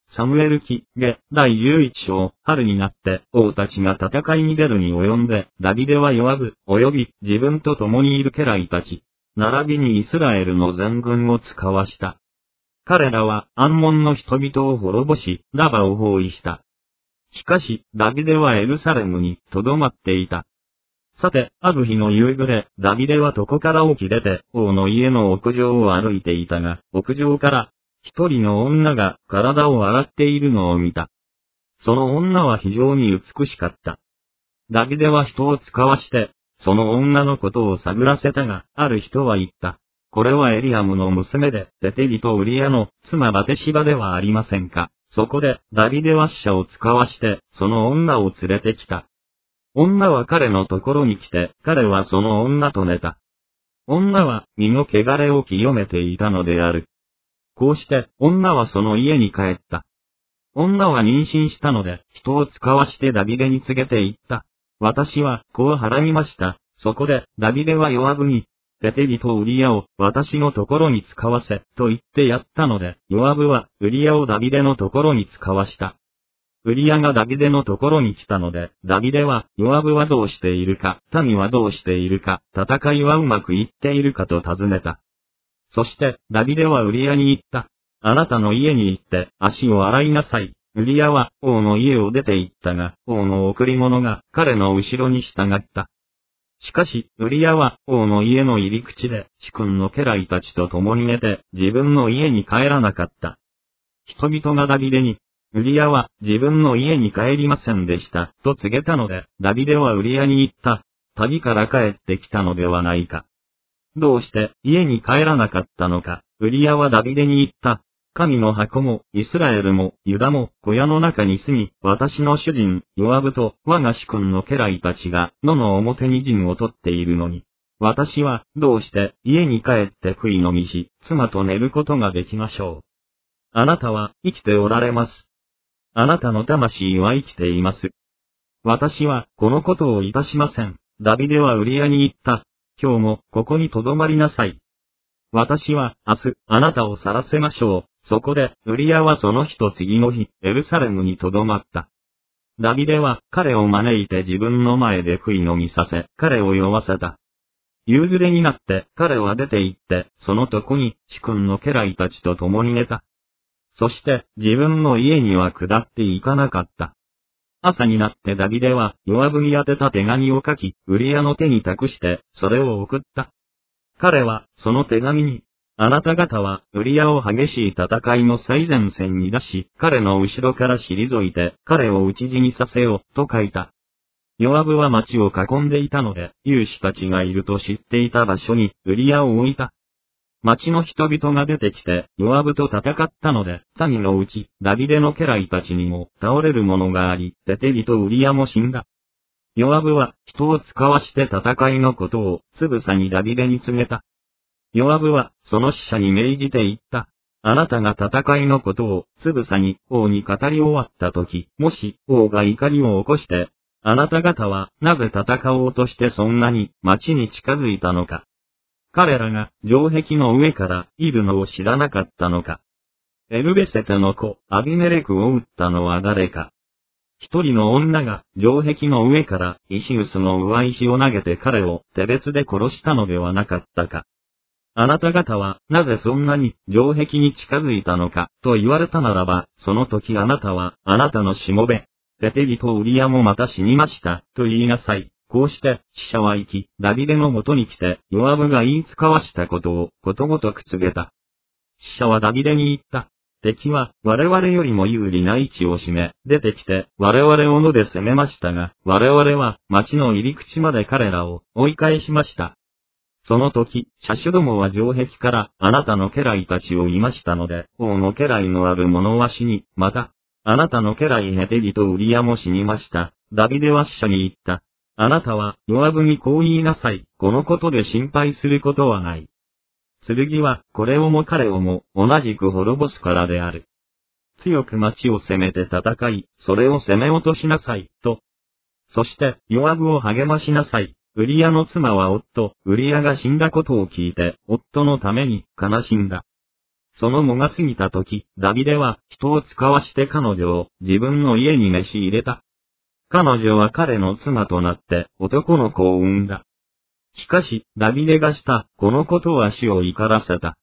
サムエル記下第11章、春になって王たちが戦いに出るに及んで、ダビデはヨアブ、及び自分と共にいる家来たち、並びにイスラエルの全軍を使わした。彼らはアンモンの人々を滅ぼし、ラバを包囲した。しかし、ダビデはエルサレムに留まっていた。さて、ある日の夕暮れ、ダビデは床から起き出て、王の家の屋上を歩いていたが、屋上から、一人の女が体を洗っているのを見た。その女は非常に美しかった。ダビデは人を使わして、その女のことを探らせたが、ある人は言った。これはエリアムの娘で、ベテリとウリアの妻バテシバではありませんか。そこで、ダビデは使者を使わして、その女を連れてきた。女は彼のところに来て、彼はその女と寝た。女は身の汚れを清めていたのである。こうして、女はその家に帰った。女は妊娠したので、人を使わしてダビデに告げて言った。私は、子をはらみました。そこで、ダビデはヨアブに、ベテリとウリアを私のところに使わせ、と言ってやったので、ヨアブはウリアをダビデのところに使わした。ウリアがダビデのところに来たので、ダビデは、ヨアブはどうしているか、民はどうしているか、戦いはうまくいっているかと尋ねた。そして、ダビデはウリアに言った。あなたの家に行って、足を洗いなさい。ウリアは、王の家を出て行ったが、王の贈り物が、彼の後ろに従った。しかし、ウリアは、王の家の入り口で、主君の家来たちと共に寝て、自分の家に帰らなかった。人々がダビデに、ウリアは、自分の家に帰りませんでした、と告げたので、ダビデはウリアに言った。旅から帰ってきたのではないか。どうして、家に帰らなかったのか。ウリアはダビデに言った。神の箱も、イスラエルも、ユダも、小屋の中に住み、私の主人、ヨアブと、我が主君の家来たちが、野の表に陣を取っているのに、私は、どうして、家に帰って食い飲みし、妻と寝ることができましょう。あなたは、生きておられます。あなたの魂は生きています。私は、このことをいたしません。ダビデはウリアに言った。今日も、ここに留まりなさい。私は、明日、あなたを晒せましょう。そこで、ウリアはその日と次の日、エルサレムに留まった。ダビデは、彼を招いて自分の前で食い飲みさせ、彼を酔わせた。夕暮れになって、彼は出て行って、そのとこに、主君の家来たちと共に寝た。そして、自分の家には下って行かなかった。朝になってダビデは、ヨアブに宛てた手紙を書き、ウリアの手に託して、それを送った。彼は、その手紙に、あなた方は、ウリアを激しい戦いの最前線に出し、彼の後ろから退いて、彼を討ち死にさせよ、と書いた。ヨアブは町を囲んでいたので、勇士たちがいると知っていた場所に、ウリアを置いた。町の人々が出てきて、ヨアブと戦ったので、民のうち、ダビデの家来たちにも、倒れる者があり、ベテリとウリアも死んだ。ヨアブは、人を使わして戦いのことを、つぶさにダビデに告げた。ヨアブは、その使者に命じて言った。あなたが戦いのことを、つぶさに、王に語り終わったとき、もし、王が怒りを起こして、あなた方は、なぜ戦おうとしてそんなに、町に近づいたのか。彼らが、城壁の上から、いるのを知らなかったのか。エルベセテの子、アビメレクを撃ったのは誰か。一人の女が、城壁の上から、石臼の上石を投げて彼を、手別で殺したのではなかったか。あなた方は、なぜそんなに、城壁に近づいたのか、と言われたならば、その時あなたは、あなたのしもべ、ベテリとウリアもまた死にました、と言いなさい。こうして、使者は行き、ダビデのもとに来て、ヨアブが言いつかわしたことを、ことごとく告げた。使者はダビデに言った。敵は、我々よりも有利な位置を占め、出てきて、我々を野で攻めましたが、我々は、町の入り口まで彼らを、追い返しました。その時、車種どもは城壁から、あなたの家来たちをいましたので、王の家来のある者は死に、また、あなたの家来ヘテリとウリアも死にました。ダビデは使者に言った。あなたは、ヨアブにこう言いなさい。このことで心配することはない。剣は、これをも彼をも、同じく滅ぼすからである。強く町を攻めて戦い、それを攻め落としなさい、と。そして、ヨアブを励ましなさい。ウリアの妻はウリアが死んだことを聞いて、夫のために悲しんだ。 その藻が過ぎた時、ダビデは人を使わして彼女を自分の家に召し入れた。彼女は彼の妻となって男の子を産んだ。しかし、ダビデがしたこのことは主を怒らせた。